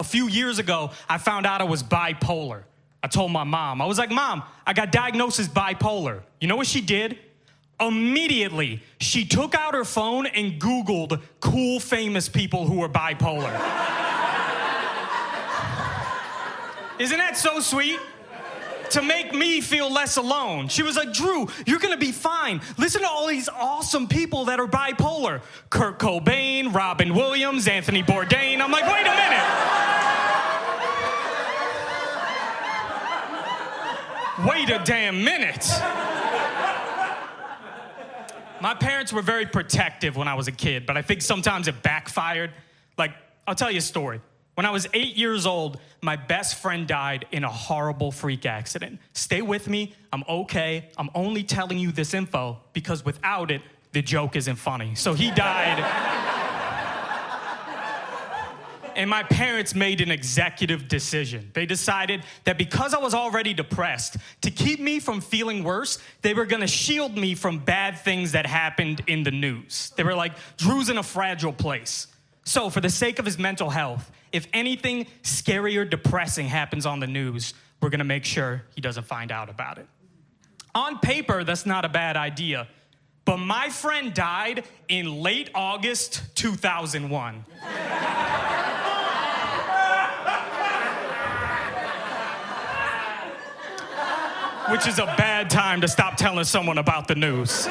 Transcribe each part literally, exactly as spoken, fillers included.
few years ago, I found out I was bipolar. I told my mom. I was like, Mom, I got diagnosed as bipolar. You know what she did? Immediately, she took out her phone and Googled cool, famous people who were bipolar. Isn't that so sweet? To make me feel less alone. She was like, Drew, you're gonna be fine. Listen to all these awesome people that are bipolar. Kurt Cobain, Robin Williams, Anthony Bourdain. I'm like, wait a minute. Wait a damn minute. My parents were very protective when I was a kid, but I think sometimes it backfired. Like, I'll tell you a story. When I was eight years old, my best friend died in a horrible freak accident. Stay with me. I'm okay. I'm only telling you this info because without it, the joke isn't funny. So he died. And my parents made an executive decision. They decided that because I was already depressed, to keep me from feeling worse, they were gonna shield me from bad things that happened in the news. They were like, Drew's in a fragile place. So for the sake of his mental health, if anything scary or depressing happens on the news, we're gonna make sure he doesn't find out about it. On paper, that's not a bad idea, but my friend died in late August two thousand one. Which is a bad time to stop telling someone about the news.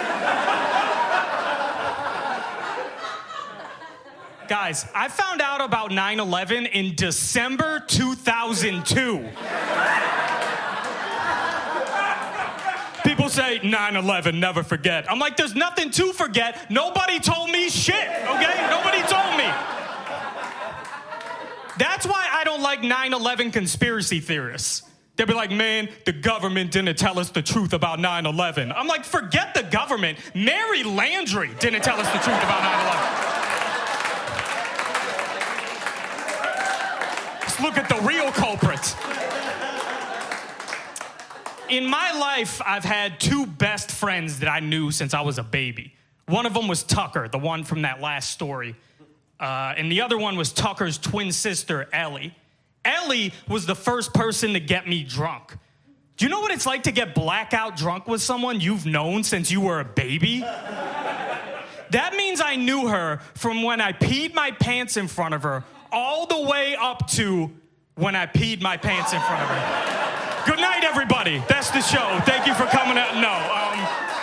Guys, I found out about nine eleven in December two thousand two. People say nine eleven, never forget. I'm like, there's nothing to forget. Nobody told me shit, okay? Nobody told me. That's why I don't like nine eleven conspiracy theorists. They'll be like, man, the government didn't tell us the truth about nine eleven. I'm like, forget the government. Mary Landry didn't tell us the truth about nine eleven. Look at the real culprit. In my life, I've had two best friends that I knew since I was a baby. One of them was Tucker, the one from that last story. Uh, and the other one was Tucker's twin sister, Ellie. Ellie was the first person to get me drunk. Do you know what it's like to get blackout drunk with someone you've known since you were a baby? That means I knew her from when I peed my pants in front of her all the way up to when I peed my pants in front of her. Good night, everybody. That's the show. Thank you for coming out. No. Um,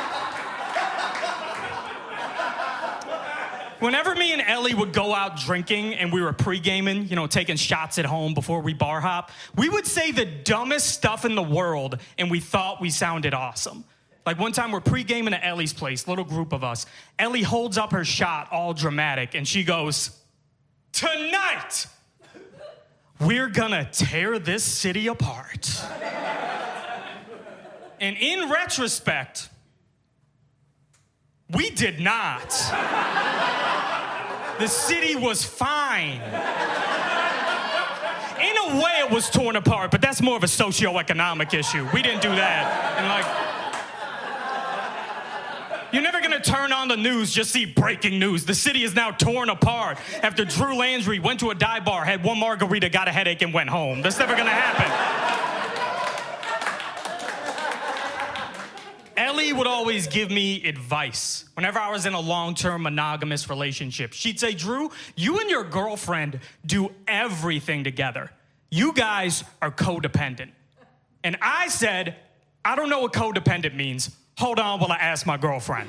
whenever me and Ellie would go out drinking and we were pre-gaming, you know, taking shots at home before we bar hop, we would say the dumbest stuff in the world and we thought we sounded awesome. Like one time we're pre-gaming at Ellie's place, little group of us. Ellie holds up her shot all dramatic and she goes, tonight, we're gonna tear this city apart. And in retrospect, we did not. The city was fine. In a way, it was torn apart, but that's more of a socioeconomic issue. We didn't do that. And like, you're never gonna turn on the news, just see breaking news. The city is now torn apart after Drew Landry went to a dive bar, had one margarita, got a headache, and went home. That's never gonna happen. Ellie would always give me advice whenever I was in a long-term monogamous relationship. She'd say, Drew, you and your girlfriend do everything together. You guys are codependent. And I said, I don't know what codependent means. Hold on while I ask my girlfriend.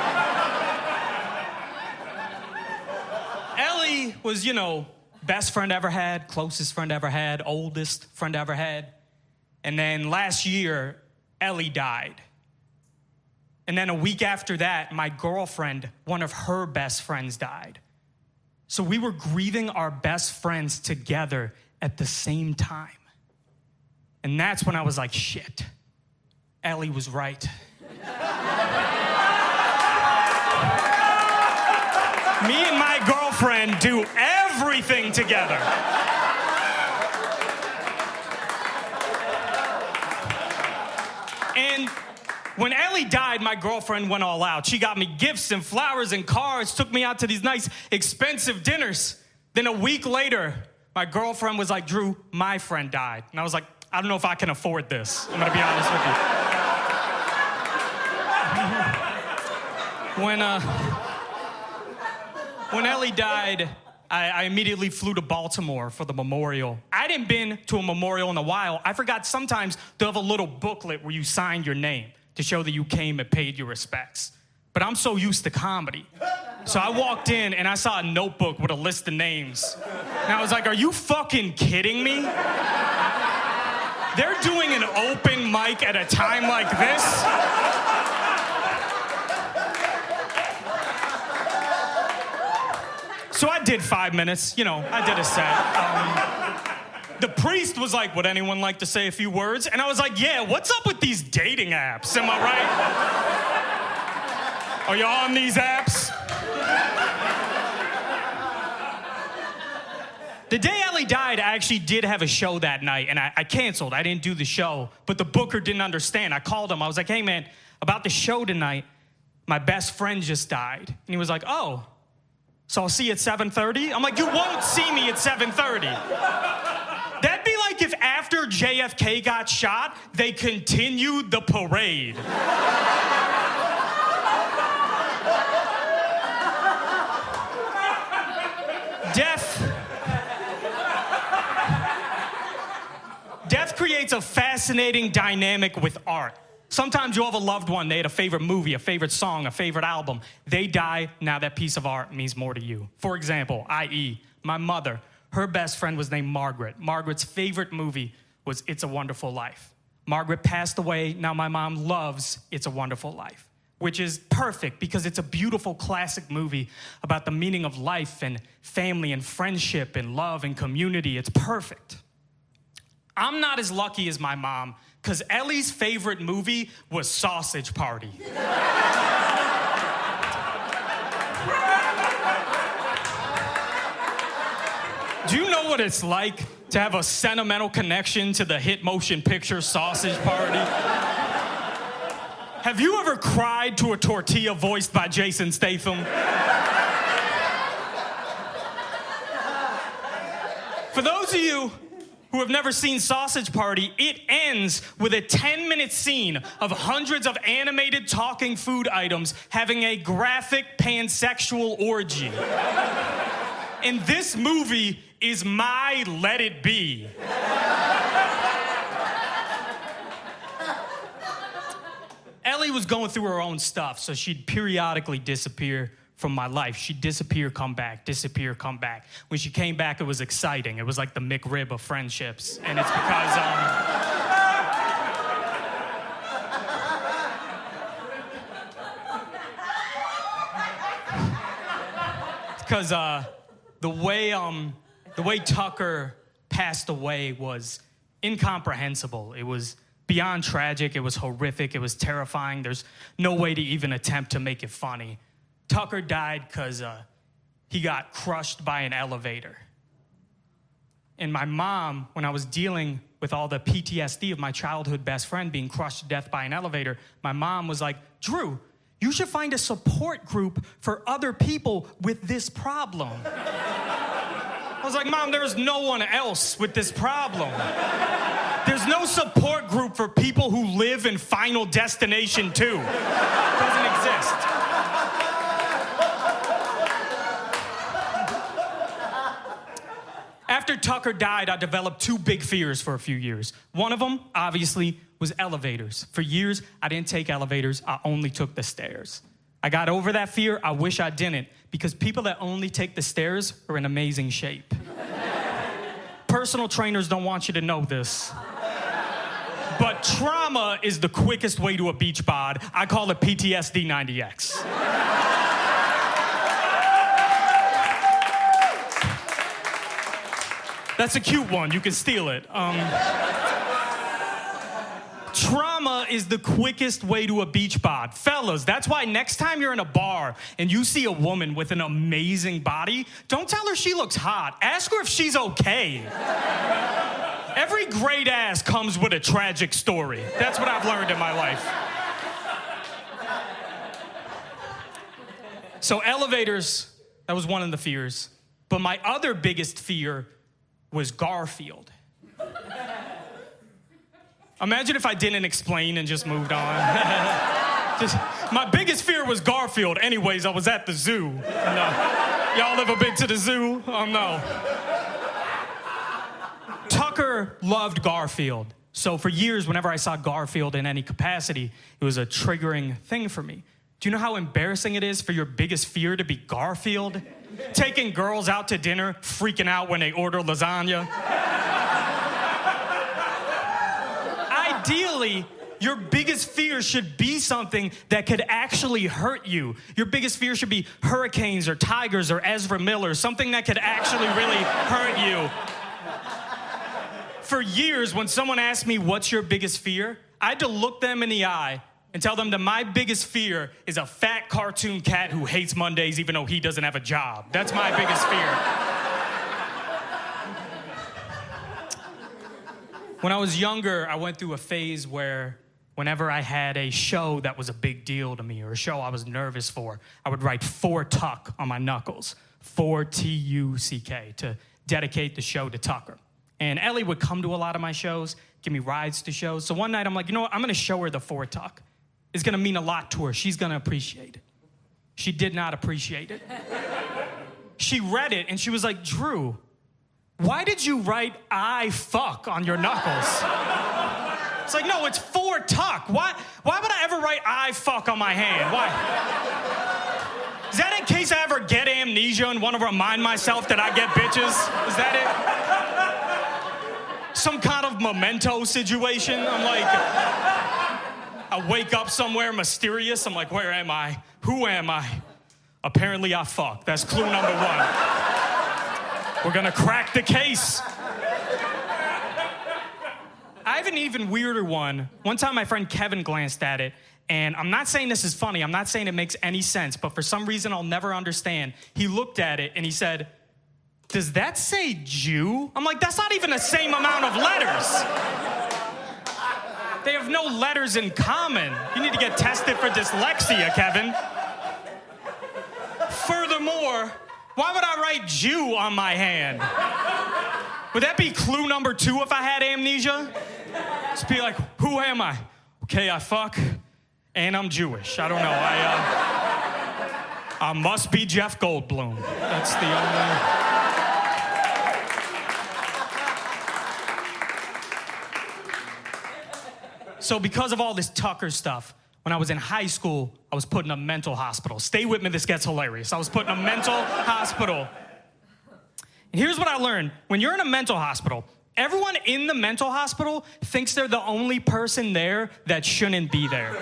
Ellie was, you know, best friend ever had, closest friend ever had, oldest friend ever had. And then last year, Ellie died. And then a week after that, my girlfriend, one of her best friends, died. So we were grieving our best friends together at the same time. And that's when I was like, shit, Ellie was right. Me and my girlfriend do everything together. And when Ellie died, my girlfriend went all out. She got me gifts and flowers and cars, took me out to these nice, expensive dinners. Then a week later, My girlfriend was like, Drew, my friend died. And I was like, I don't know if I can afford this. I'm gonna be honest with you. when, uh, when Ellie died, I, I immediately flew to Baltimore for the memorial. I hadn't been to a memorial in a while. I forgot sometimes to have a little booklet where you signed your name to show that you came and paid your respects. But I'm so used to comedy. So I walked in and I saw a notebook with a list of names. And I was like, are you fucking kidding me? They're doing an open mic at a time like this? So I did five minutes, you know, I did a set. Um, the priest was like, would anyone like to say a few words? And I was like, yeah, what's up with these dating apps? Am I right? Are y'all on these apps? The day Ellie died, I actually did have a show that night, and I, I canceled. I didn't do the show, but the booker didn't understand. I called him. I was like, hey, man, about the show tonight, my best friend just died. And he was like, oh, so I'll see you at seven thirty? I'm like, you won't see me at seven thirty. That'd be like if after J F K got shot, they continued the parade. Death... Death creates a fascinating dynamic with art. Sometimes you have a loved one, they had a favorite movie, a favorite song, a favorite album. They die, now that piece of art means more to you. For example, that is, my mother, her best friend was named Margaret. Margaret's favorite movie was It's a Wonderful Life. Margaret passed away, now my mom loves It's a Wonderful Life, which is perfect because it's a beautiful classic movie about the meaning of life and family and friendship and love and community. It's perfect. I'm not as lucky as my mom, because Ellie's favorite movie was Sausage Party. Do you know what it's like to have a sentimental connection to the hit motion picture Sausage Party? Have you ever cried to a tortilla voiced by Jason Statham? For those of you who have never seen Sausage Party, it ends with a ten-minute scene of hundreds of animated talking food items having a graphic pansexual orgy. And this movie is my Let It Be. Ellie was going through her own stuff, so she'd periodically disappear from my life. She'd disappear, come back, disappear, come back. When she came back, it was exciting. It was like the McRib of friendships. And it's because, um... it's because, uh, the way, um, the way Tucker passed away was incomprehensible. It was beyond tragic. It was horrific. It was terrifying. There's no way to even attempt to make it funny. Tucker died because uh, he got crushed by an elevator. And my mom, when I was dealing with all the P T S D of my childhood best friend being crushed to death by an elevator, my mom was like, Drew, you should find a support group for other people with this problem. I was like, Mom, there's no one else with this problem. There's no support group for people who live in Final Destination two. It doesn't exist. After Tucker died, I developed two big fears for a few years. One of them, obviously, was elevators. For years, I didn't take elevators. I only took the stairs. I got over that fear. I wish I didn't, because people that only take the stairs are in amazing shape. Personal trainers don't want you to know this. But trauma is the quickest way to a beach bod. I call it P T S D ninety X. That's a cute one. You can steal it. Um, trauma is the quickest way to a beach bod. Fellas, that's why next time you're in a bar and you see a woman with an amazing body, don't tell her she looks hot. Ask her if she's okay. Every great ass comes with a tragic story. That's what I've learned in my life. So elevators, that was one of the fears. But my other biggest fear was Garfield. Imagine if I didn't explain and just moved on. just, my biggest fear was Garfield. Anyways, I was at the zoo. No. Y'all ever been to the zoo? Oh, no. Tucker loved Garfield. So for years, whenever I saw Garfield in any capacity, it was a triggering thing for me. Do you know how embarrassing it is for your biggest fear to be Garfield? Taking girls out to dinner, freaking out when they order lasagna. Ideally, your biggest fear should be something that could actually hurt you. Your biggest fear should be hurricanes or tigers or Ezra Miller, something that could actually really hurt you. For years, when someone asked me, what's your biggest fear? I had to look them in the eye and tell them that my biggest fear is a fat cartoon cat who hates Mondays even though he doesn't have a job. That's my biggest fear. When I was younger, I went through a phase where whenever I had a show that was a big deal to me or a show I was nervous for, I would write for Tuck on my knuckles, for T U C K, to dedicate the show to Tucker. And Ellie would come to a lot of my shows, give me rides to shows. So one night I'm like, you know what? I'm going to show her the for Tuck. It's going to mean a lot to her. She's going to appreciate it. She did not appreciate it. She read it and she was like, Drew, why did you write I fuck on your knuckles? It's like, no, it's for Tuck. Why, why would I ever write I fuck on my hand? Why? Is that in case I ever get amnesia and want to remind myself that I get bitches? Is that it? Some kind of memento situation? I'm like, I wake up somewhere mysterious. I'm like, where am I? Who am I? Apparently I fuck. That's clue number one. We're gonna crack the case. I have an even weirder one. One time my friend Kevin glanced at it, and I'm not saying this is funny, I'm not saying it makes any sense, but for some reason I'll never understand. He looked at it and he said, does that say Jew? I'm like, that's not even the same amount of letters. They have no letters in common. You need to get tested for dyslexia, Kevin. Furthermore, why would I write Jew on my hand? Would that be clue number two if I had amnesia? Just be like, who am I? Okay, I fuck, and I'm Jewish. I don't know. I, uh, I must be Jeff Goldblum. That's the only... So because of all this Tucker stuff, when I was in high school, I was put in a mental hospital. Stay with me, this gets hilarious. I was put in a mental hospital. And here's what I learned. When you're in a mental hospital, everyone in the mental hospital thinks they're the only person there that shouldn't be there.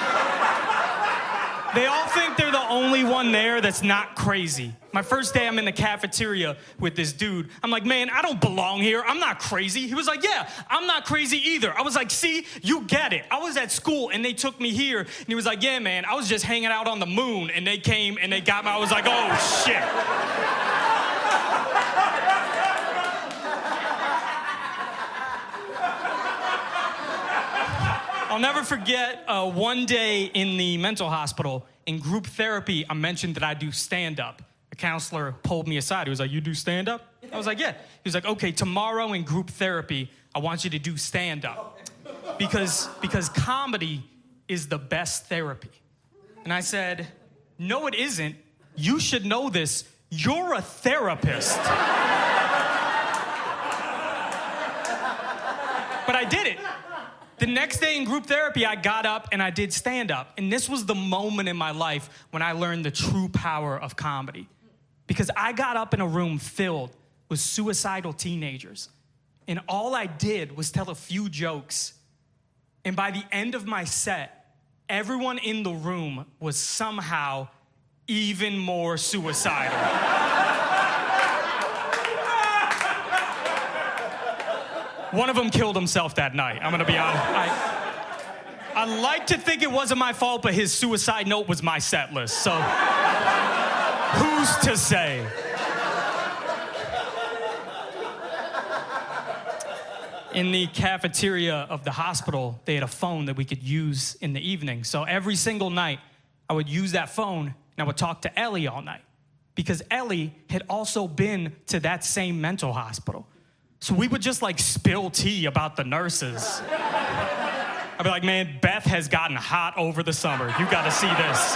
They all think they're the only one there that's not crazy. My first day, I'm in the cafeteria with this dude. I'm like, man, I don't belong here. I'm not crazy. He was like, yeah, I'm not crazy either. I was like, see, you get it. I was at school, and they took me here. And he was like, yeah, man, I was just hanging out on the moon, and they came, and they got me. I was like, oh, shit. I'll never forget uh, one day in the mental hospital, in group therapy, I mentioned that I do stand-up. The counselor pulled me aside. He was like, you do stand-up? I was like, yeah. He was like, okay, tomorrow in group therapy, I want you to do stand-up. Because, because comedy is the best therapy. And I said, no, it isn't. You should know this. You're a therapist. But I did it. The next day in group therapy, I got up and I did stand-up. And this was the moment in my life when I learned the true power of comedy. Because I got up in a room filled with suicidal teenagers. And all I did was tell a few jokes. And by the end of my set, everyone in the room was somehow even more suicidal. One of them killed himself that night. I'm gonna be honest. I, I like to think it wasn't my fault, but his suicide note was my set list. So who's to say? In the cafeteria of the hospital, they had a phone that we could use in the evening. So every single night, I would use that phone and I would talk to Ellie all night. Because Ellie had also been to that same mental hospital. So we would just like spill tea about the nurses. I'd be like, man, Beth has gotten hot over the summer. You got to see this.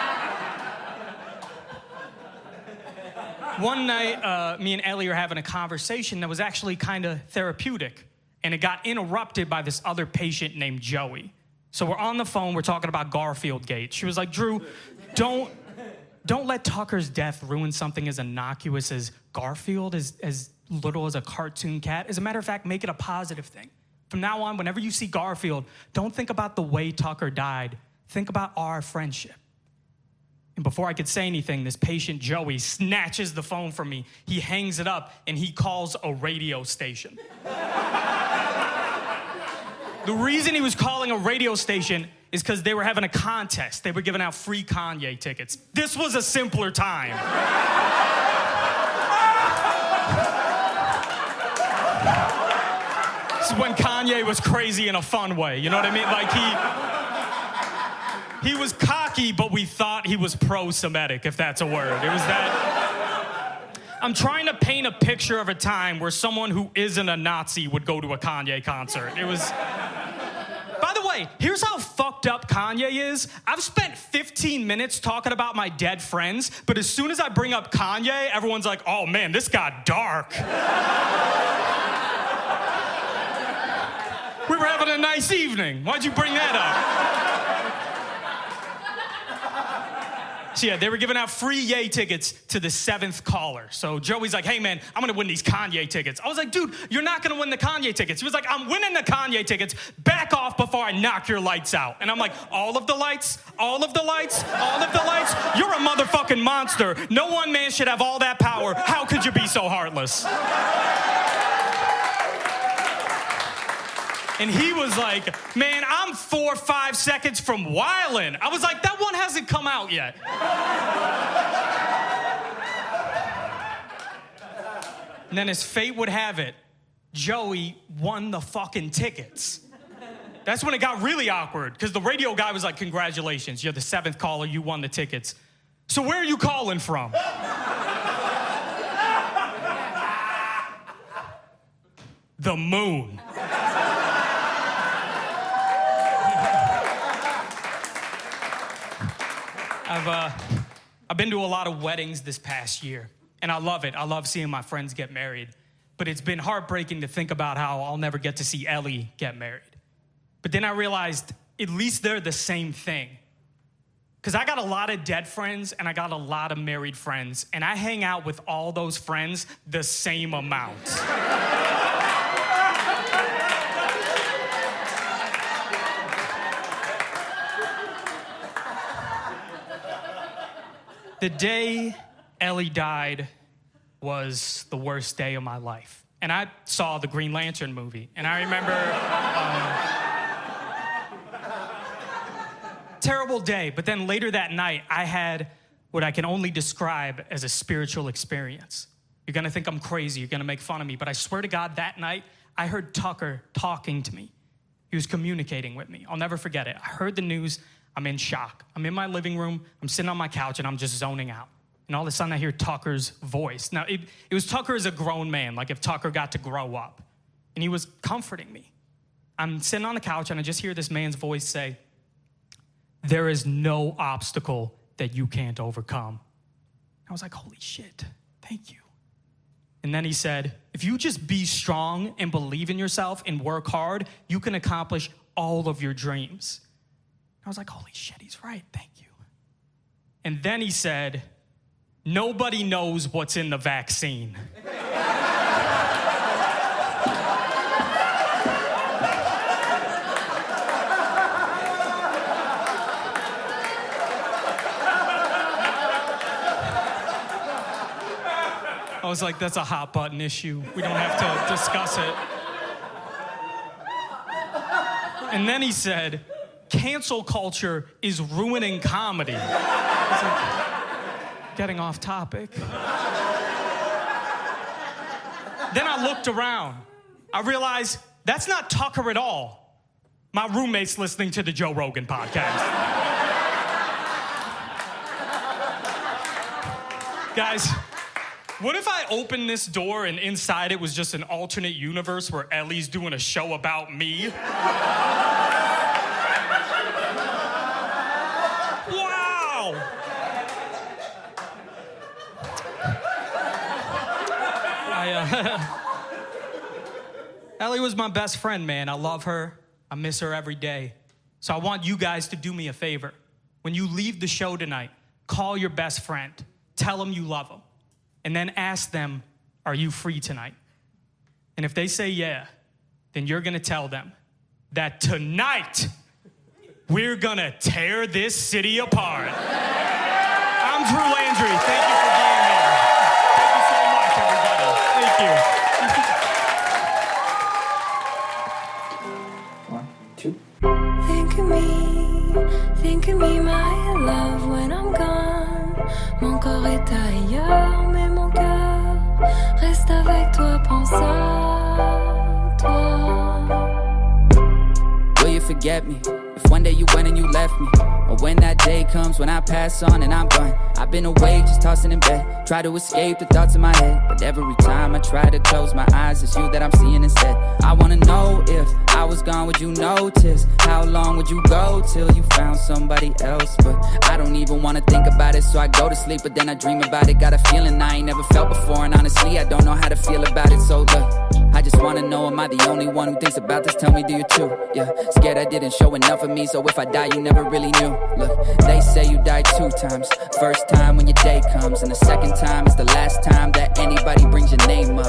One night, uh, me and Ellie were having a conversation that was actually kind of therapeutic, and it got interrupted by this other patient named Joey. So we're on the phone, we're talking about Garfield Gate. She was like, Drew, don't, don't let Tucker's death ruin something as innocuous as Garfield, as, as little as a cartoon cat. As a matter of fact, make it a positive thing. From now on, whenever you see Garfield, don't think about the way Tucker died. Think about our friendship. And before I could say anything, this patient, Joey, snatches the phone from me. He hangs it up, and he calls a radio station. The reason he was calling a radio station is because they were having a contest. They were giving out free Kanye tickets. This was a simpler time. This is when Kanye was crazy in a fun way. You know what I mean? Like, he, he was cocky, but we thought he was pro-Semitic, if that's a word. It was that. I'm trying to paint a picture of a time where someone who isn't a Nazi would go to a Kanye concert. It was... By the way, here's how fucked up Kanye is. I've spent fifteen minutes talking about my dead friends, but as soon as I bring up Kanye, everyone's like, oh man, this got dark. We were having a nice evening. Why'd you bring that up? So yeah, they were giving out free Ye tickets to the seventh caller. So Joey's like, hey man, I'm gonna win these Kanye tickets. I was like, dude, you're not gonna win the Kanye tickets. He was like, I'm winning the Kanye tickets. Back off before I knock your lights out. And I'm like, all of the lights? All of the lights? All of the lights? You're a motherfucking monster. No one man should have all that power. How could you be so heartless? And he was like, man, I'm four or five seconds from wildin'. I was like, that one hasn't come out yet. And then as fate would have it, Joey won the fucking tickets. That's when it got really awkward, because the radio guy was like, congratulations, you're the seventh caller, you won the tickets. So where are you calling from? The moon. I've, uh, I've been to a lot of weddings this past year, and I love it. I love seeing my friends get married. But it's been heartbreaking to think about how I'll never get to see Ellie get married. But then I realized at least they're the same thing. Because I got a lot of dead friends, and I got a lot of married friends, and I hang out with all those friends the same amount. The day Ellie died was the worst day of my life. And I saw the Green Lantern movie. And I remember, um, terrible day. But then later that night, I had what I can only describe as a spiritual experience. You're gonna think I'm crazy. You're gonna make fun of me. But I swear to God, that night, I heard Tucker talking to me. He was communicating with me. I'll never forget it. I heard the news. I'm in shock. I'm in my living room. I'm sitting on my couch, and I'm just zoning out. And all of a sudden, I hear Tucker's voice. Now, it, it was Tucker as a grown man, like if Tucker got to grow up. And he was comforting me. I'm sitting on the couch, and I just hear this man's voice say, there is no obstacle that you can't overcome. I was like, holy shit, thank you. And then he said, if you just be strong and believe in yourself and work hard, you can accomplish all of your dreams. I was like, holy shit, he's right, thank you. And then he said, nobody knows what's in the vaccine. I was like, that's a hot button issue. We don't have to discuss it. And then he said, cancel culture is ruining comedy. I was like, getting off topic. Then I looked around. I realized that's not Tucker at all. My roommate's listening to the Joe Rogan podcast. Guys, What if I opened this door and inside it was just an alternate universe where Ellie's doing a show about me? Wow! I, uh, Ellie was my best friend, man. I love her. I miss her every day. So I want you guys to do me a favor. When you leave the show tonight, call your best friend. Tell them you love them. And then ask them, are you free tonight? And if they say yeah, then you're gonna tell them that tonight, we're gonna tear this city apart. I'm Drew Landry. Thank you for being here. Thank you so much, everybody. Thank you. One, two. Think of me, think of me, my love, when I'm gone. Mon corps est ailleurs, mais mon cœur reste avec toi, pense à toi. Will you forget me? If one day you went and you left me, or when that day comes when I pass on and I'm gone. I've been awake just tossing in bed, try to escape the thoughts in my head, but every time I try to close my eyes, it's you that I'm seeing instead. I wanna know if I was gone, would you notice? How long would you go till you found somebody else? But I don't even wanna think about it, so I go to sleep, but then I dream about it. Got a feeling I ain't never felt before, and honestly I don't know how to feel about it. So look, I just wanna know, am I the only one who thinks about this? Tell me, do you too? Yeah, scared I didn't show enough of me, so if I die you never really knew. Look, they say you died two times. First time when your day comes, and the second time is the last time that anybody brings your name up.